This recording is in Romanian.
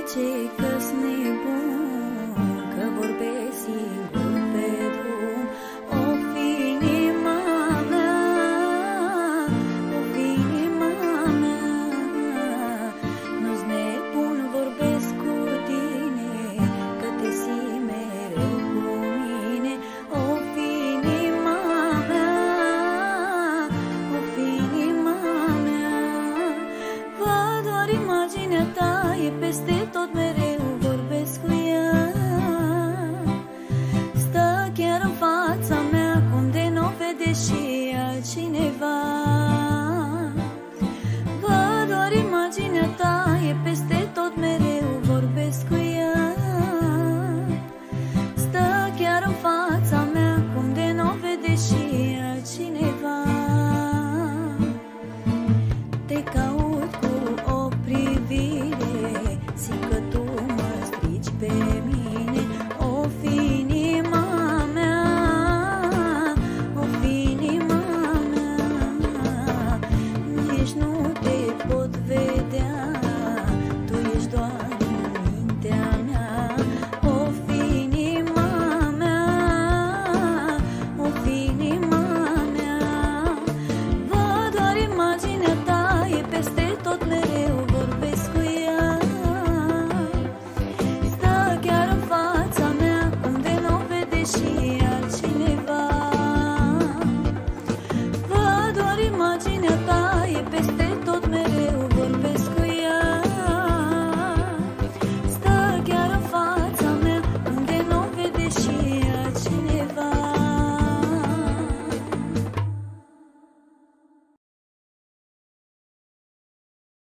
zice că-s nebun, că vorbesc singur pe drum. O fi inima mea, o fi inima mea, nu-s nebun, vorbesc cu tine, că te simt mereu cu mine. O fi inima mea, o fi inima mea, văd doar imaginea ta, e peste tot, mereu vorbesc cu ea. Stă chiar în fața mea, cum de n-o vede și altcineva. Văd doar imaginea ta, e peste